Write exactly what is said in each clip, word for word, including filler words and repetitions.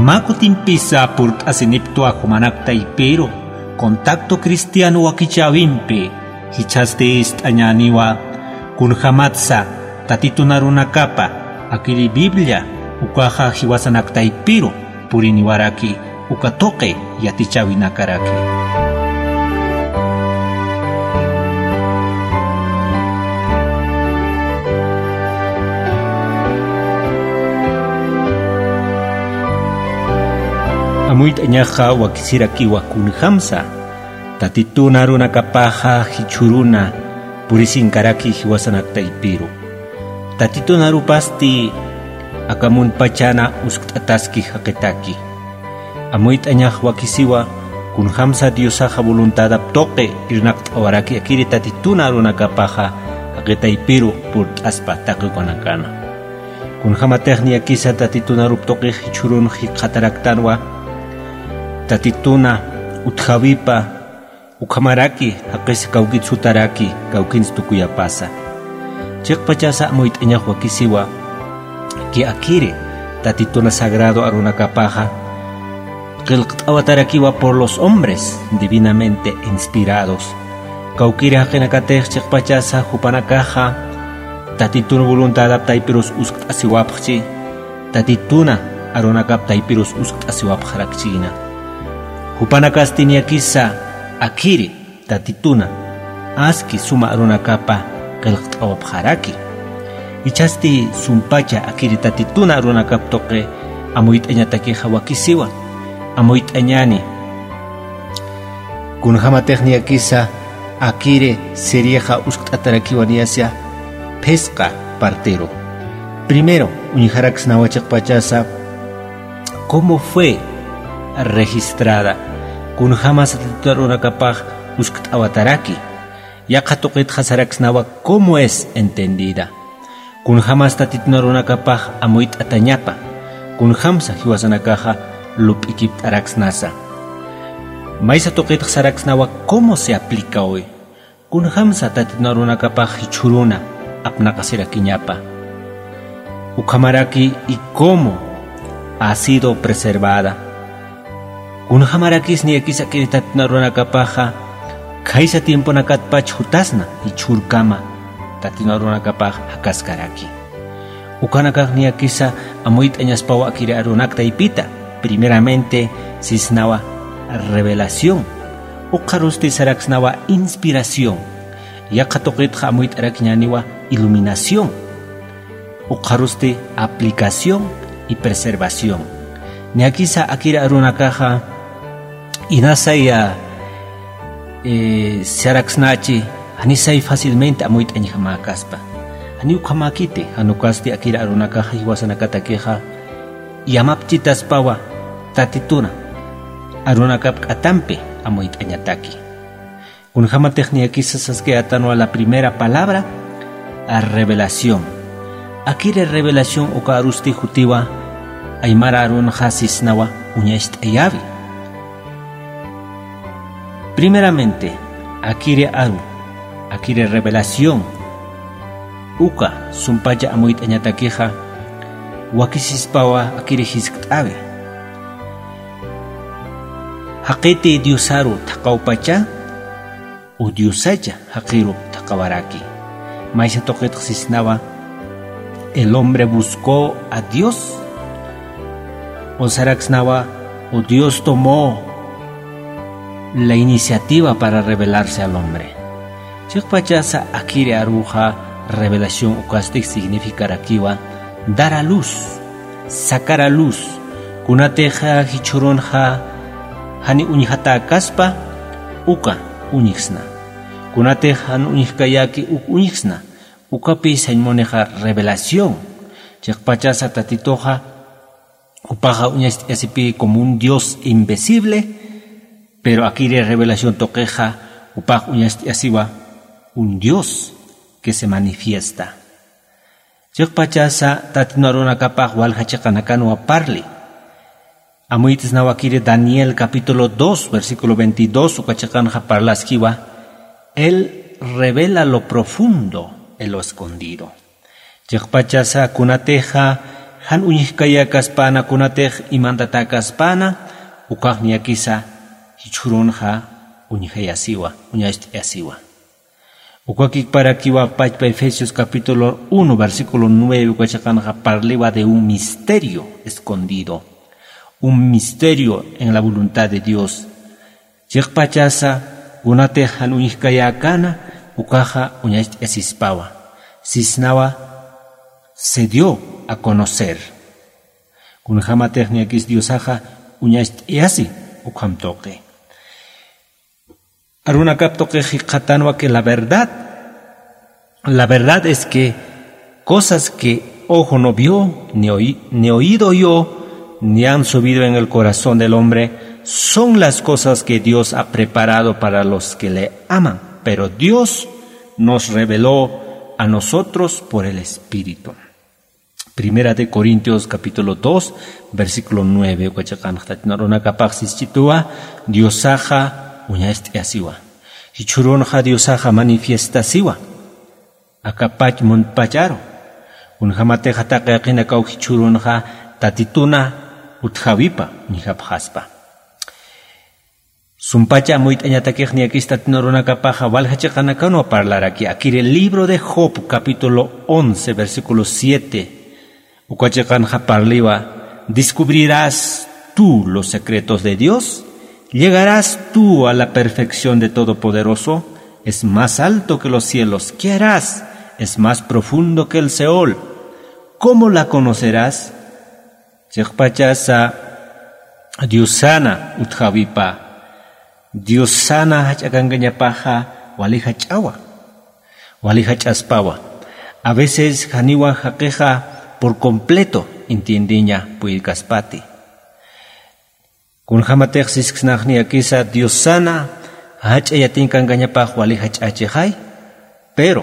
Maco timpisa por asinipto a Jumanacta y pero contacto cristiano wakichawimpe hichaste ist añaniwa kunhamatsa tatitunaruna kapa akiri Biblia ukaha hiwasanakta y pero puriniwaraki ukatoke yatichawinakaraki. Amuit añaja wakisiraki wakunhamsa tatituna runa kapaja hichuruna purisinkaraki hiwasanakta ipiru tatituna rupasti akamun pachana uskataski haketaki amuit añaj wakisiwa kunhamsa diosaja voluntad toque irnakt awaraki akiri tatituna runa kapaja haketa ipiru pur aspa takikonakana kunhama technia kisa tatituna ruptoque hichurun hikataraktanwa tatituna utjavipa ukamaraki haqis kawkit sutaraki kawkins tukuyapasa chikpachasa amuit añaj wakisiwa ki akire tatituna sagrado aruna kapaja qilqt'awatarakiwa por los hombres divinamente inspirados kawkiri haqinakatej chikpachasa hupanakaja tatituna voluntad aptaypirus usqt'asiwapqchi tatituna arunakaptaypirus usqt'asiwapqrakchina Hupanakastiniakisa akiri tatituna aski suma arunakapa qilqt'awapqaraki ichasti sumpacha akiri tatituna arunakaptoqe amuit añatakiqa wakisiwa amuit añani kunhamatejniakisa akiri serieja usqt'atarakiwaniasya pesca partero. Primero unijarakisnawachiqpachasa cómo fue registrada kun jamás titularuna kapaj usqt'awataraki yaqa tuqit hasaraksnawa cómo es entendida kun jamás titularuna kapaj amuit atañapa kun hamsa hiwasanakaja lup'ikipt'araksnasa maysa tuqit hasaraksnawa cómo se aplica hoy kun hamsa titularuna kapaj hichuruna apnaqasirakiñapa ukamaraki y cómo ha sido preservada Kunhamarakis ni akisa kiritatna runa kapaja kaisa tiempo nakatpach hutasna y churkama tatina runa kapaja hakaskaraki ukanakak ni akisa amuit añaspawa akiri arunakta ipita primeramente sisnawa revelación ukarusti saraksnawa inspiración yakatokitja amuit arakñaniwa iluminación ukarusti aplicación y preservación ni akisa akiri arunakaja inasaya eh, saraksnachi anisay fácilmente amuit añijamakaspa ani ukamakite anukasti akira arunakaja hiwasanakatakeja yamapchitaspawa tatituna arunakap atampe amuit añataki kunjama techniakisa saske atanwa la primera palabra a revelación akire revelación ukarusti jutiwa aymara arun hasisnawa uñaist ayavi. Primeramente, akire aru, akire revelación, uka sumpaya amuit añatakeja, wakisispawa akire hisktabe. Hakete diosaru takaupacha, o diosaya hakiru takawaraki. Maisa toket sisnawa, el hombre buscó a Dios, o saraksnawa, o Dios tomó la iniciativa para revelarse al hombre. Chikpachasa akire aruja revelación ukastik significa kiwa dar a luz, sacar a luz. Kunateja hichuronja hani unihata kaspa uka unixna. Kunateja unihkayaki uk unixna. Ukapi saimoneja revelación. Chikpachasa tatitoja upaja uñas yasipi como un Dios invisible. Pero aquí de revelación toqueja upaj uñas yasiwa un Dios que se manifiesta. Chikpachasa tatinaruna kapaj walhachakanakanu aparli. Amuitis nawakire Daniel capítulo dos versículo veintidós ukachakanja parlaskiwa. Él revela lo profundo en lo escondido. Chikpachasa kunateja han uñihkaya kaspana kunatej imandata kaspana ukaq ñakisa hichurunja uñihayasiwa uñaystiyasiwa. Ukakik para kiwa pachpa Efesios capítulo uno versículo nueve ukachakanja parliwa de un misterio escondido, un misterio en la voluntad de Dios. Chikpachasa kunatej han uñihkaya kana ukaja uñaystiyasispawa. Sisnawa se dio a conocer. Kunjama techniakis diosaja uñaystiyasi ukhamtoque. Aruna kaptoque jiqatanwa que la verdad, la verdad es que cosas que ojo no vio, ni, oí, ni oído yo, ni han subido en el corazón del hombre, son las cosas que Dios ha preparado para los que le aman. Pero Dios nos reveló a nosotros por el Espíritu. Primera de Corintios capítulo dos versículo nueve. Diosaja uñaystiyasiwa. Hichurunja diosaja manifiestasiwa. Akapach montpacharo. Unjamateja taqeqina kau hichurunja tatituna utjavipa nijapjaspa. Sumpacha muy tañataquej ni aquí está tinoruna capaja valhachaqanakano a hablar aquí. Aquí el libro de Job, capítulo once, versículo siete. Ukachaqanja parliwa, ¿descubrirás tú los secretos de Dios? ¿Llegarás tú a la perfección de Todopoderoso? Es más alto que los cielos. ¿Qué harás? Es más profundo que el Seol. ¿Cómo la conocerás? Chekpachasa Diosana utjavipa. Diosana hachakangañapaja walihachawa, walihachaspawa. A veces janiwa jaqueja por completo entiendiña puilcaspati. Kun jamatej sisknajni akisa Diosana hachayatinkangañapaj walihachachejay, pero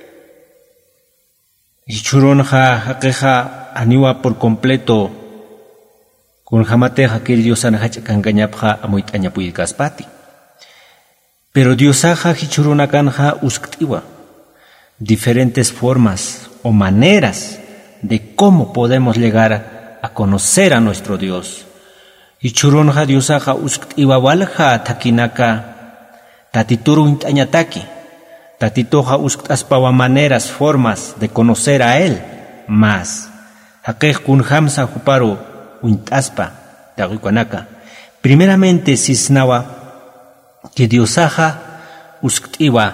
ichuronja jaqueja aniwa por completo kun jamatej aquel Diosana hachakangañapja amuitaña puilcaspati. Pero Diosaja hichurunakanja usktiwa, diferentes formas o maneras de cómo podemos llegar a conocer a nuestro Dios. Hichurunja Diosaja usktiwa walja takinaka tatituru intañataki, tatitoja usktaspawa maneras, formas de conocer a Él más. Hakej kun hamsa juparo uintaspa taguikanaka. Primeramente sisnawa que Diosaja usktiwa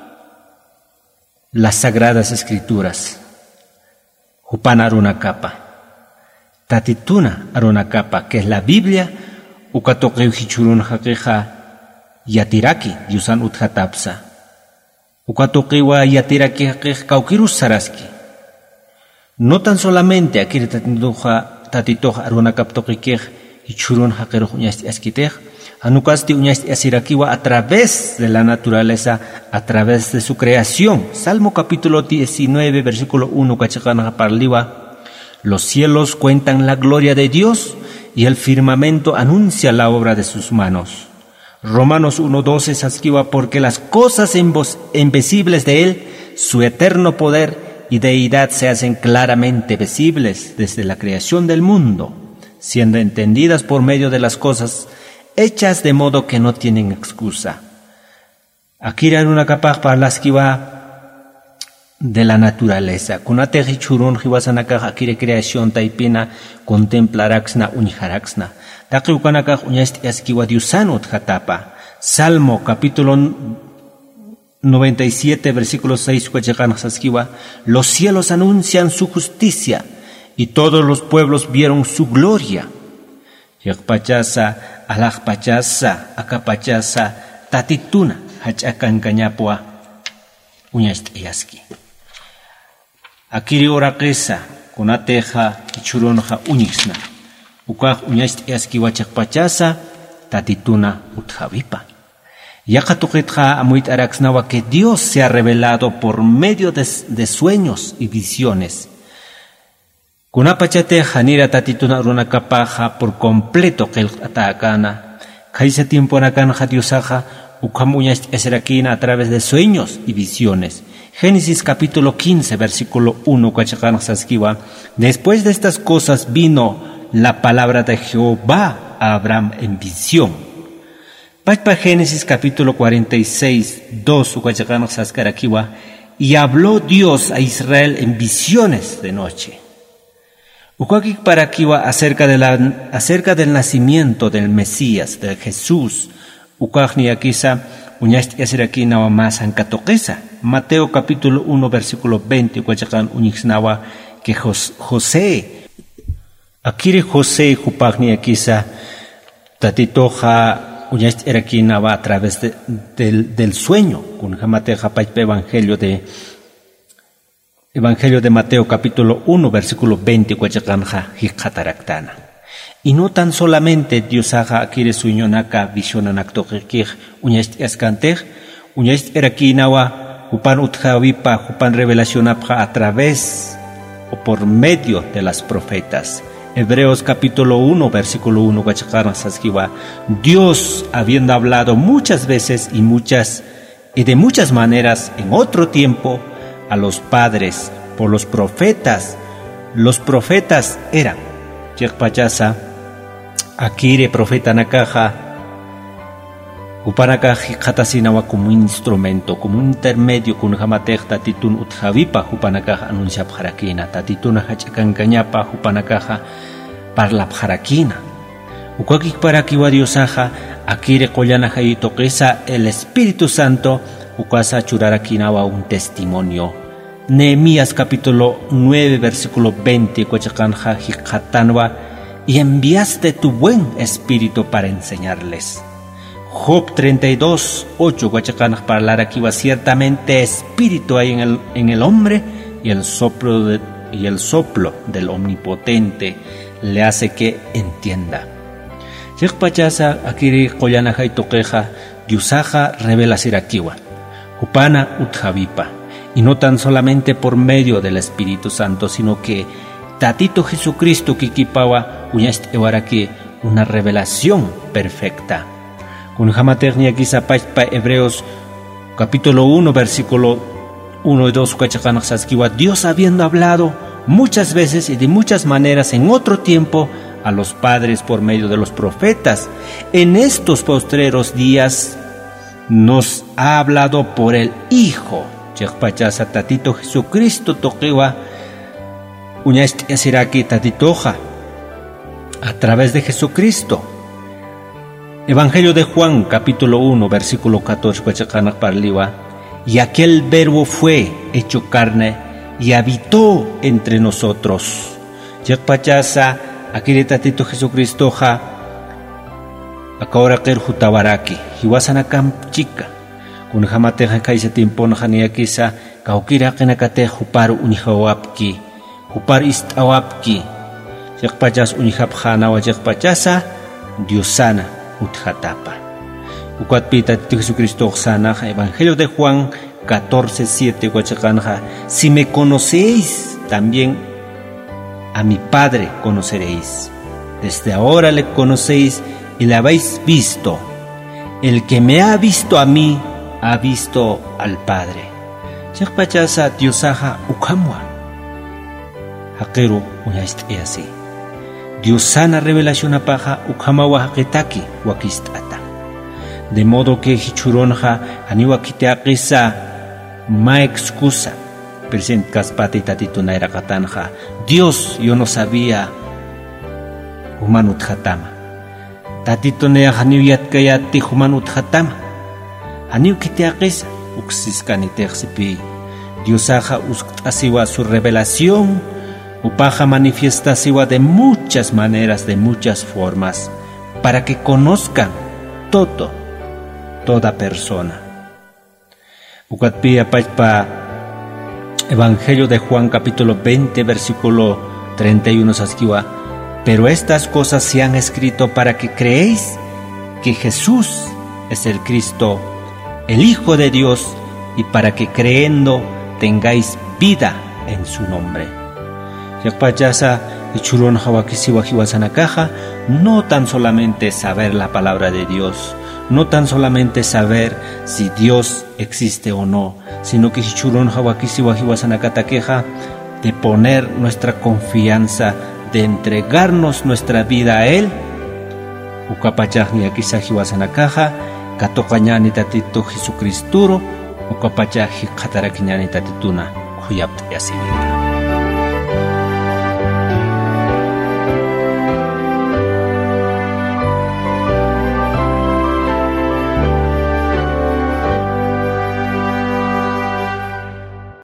las sagradas escrituras. Jupana arunakapa. Tatituna arunakapa, que es la Biblia, ukatoqeu hichurun hakeja yatiraki, Diosan uthatapsa. Ukatoqewa yatiraki hakej kaukirus saraski. No tan solamente aquí tatitoja tatitoja arunakaptoqikej hichurun hakeruj uñastiaskitej, Anukasti uñasti asirakiwa a través de la naturaleza, a través de su creación. Salmo capítulo diecinueve, versículo uno, kachakana parliwa. Los cielos cuentan la gloria de Dios y el firmamento anuncia la obra de sus manos. Romanos uno doce saskiwa, porque las cosas invisibles de Él, su eterno poder y deidad se hacen claramente visibles desde la creación del mundo, siendo entendidas por medio de las cosas hechas de modo que no tienen excusa. Aquí era una capaz para las que va de la naturaleza. Kunate hichurun hiwasanaka aquí creación taipina contemplaraxna unijaraxna. Taki ukanaka uñasti askiwa diusanut hatapa. Salmo capítulo noventa y siete versículo seis askiwa. Los cielos anuncian su justicia y todos los pueblos vieron su gloria. Yakpachasa, alakpachasa, akapachasa, tatituna, hachakankañapua, uñastiaski. Akiri orakesa, kunateja, ichuronja uñixna. Ukaj uñastiaski wachakpachasa, tatituna utjavipa. Yakatuqitja amuit araxnawa que Dios se ha revelado por medio de, de sueños y visiones. Kunapachate janira tatituna runakapaja por completo que el atakana. Kaisa tiempo nakanja diosaja ukamuñas esrakina a través de sueños y visiones. Génesis capítulo quince, versículo uno, después de estas cosas vino la palabra de Jehová a Abraham en visión. Pachpa Génesis capítulo cuarenta y seis, dos, y habló Dios a Israel en visiones de noche. Ukakik para kiwa acerca de la acerca del nacimiento del Mesías, de Jesús. Ukakni akisa uñast yasiraki nawa más ankatoquesa. Mateo capítulo uno versículo veinte ukachakan uñixnawa que José akiri José jupakni akisa tatitoja uñast eraki nawa a través de, del, del sueño. Kun jamateja paipe evangelio de Evangelio de Mateo capítulo uno versículo veinte y no tan solamente Dios haga akire suñonaka visionanaktoqikij uñast yaskantej uñast erakinawa jupan utjavipa jupan revelacionapja a través o por medio de las profetas. Hebreos capítulo uno versículo uno Dios habiendo hablado muchas veces y muchas y de muchas maneras en otro tiempo a los padres por los profetas. Los profetas eran Yekpachasa, Akire profeta Nakaja, Upanakaji Katasinawa como un instrumento, como un intermedio con Hamatech Tatitun Utjavipa, Upanakaja anuncia Pjarakina, Tatituna Hachakankañapa, Upanakaja Parla Pjarakina. Ukakik para Kiwadiosaja, Akire Koyanaja y Toquesa, el Espíritu Santo. Ukasa churarakinawa un testimonio. Nehemías capítulo nueve versículo veinte Cochacanja Jicatanwa y enviaste tu buen espíritu para enseñarles. Job treinta y dos ocho Cochacanja para Kiwa ciertamente espíritu hay en el, en el hombre y el soplo de, y el soplo del omnipotente le hace que entienda. Yekpachasa akiri Koyanaja y Toqueja Diusaja revela sirakiwa. Upana utjavipa, y no tan solamente por medio del Espíritu Santo, sino que Tatito Jesucristo kikipawa uñast ewaraki una revelación perfecta. Con jamaternia kisapachpa Hebreos capítulo uno versículo uno y dos Saskiwa, Dios habiendo hablado muchas veces y de muchas maneras en otro tiempo a los padres por medio de los profetas, en estos postreros días nos ha hablado por el Hijo. Chekpachasa Tatito Jesucristo toquiwa uñast yasiraki tatitoja a través de Jesucristo. Evangelio de Juan capítulo uno versículo catorce parliwa y aquel verbo fue hecho carne y habitó entre nosotros. Chekpachasa akire Tatito Jesucristo ja Akora ker hutabaraki, hiwasanakam chica. Kun jamateja kaisa tiempo nahaniakisa, kaukira kenakate huparu unihawapki, hupar istawapki. Yakpachas unihapjana wa yakpachasa, Diosana utjatapa. Ukwatpita Tito Jesucristo sana, Evangelio de Juan catorce siete huachakanja. Si me conocéis, también a mi Padre conoceréis. Desde ahora le conocéis y la habéis visto. El que me ha visto a mí, ha visto al Padre. Chakpachasa Diosaja ukamwa. Hakeru unaist así. Diosana revelación apaja ukamawa haketaki wakistata. De modo que hichuronja aniwakiteakisa ma excusa. Present kaspati tatitunaira katanja. Dios, yo no sabía humanut hatama. Tatito ne haniwiyat kaya ti humanut hatama. Haniw kiteakisa uksiskan itexsipi. Diosaja uskasiwa su revelación. Upaja manifiesta siwa de muchas maneras, de muchas formas, para que conozcan todo, toda persona. Ukatpia pachpa Evangelio de Juan capítulo veinte versículo treinta y uno saskiwa. Pero estas cosas se han escrito para que creéis que Jesús es el Cristo, el Hijo de Dios, y para que creyendo tengáis vida en su nombre. Yakpachasa ichuron hawakisiwa hiwasanakaja, no tan solamente saber la palabra de Dios, no tan solamente saber si Dios existe o no, sino que Hichurun Hawakisi Wahiwasanakatakeja, de poner nuestra confianza, de entregarnos nuestra vida a Él. Ukapachajni akisaji wasanakaja, katokañani tatito Jesucristuro, ukapachaji katarakiñani tatituna, kuyapta yasibita.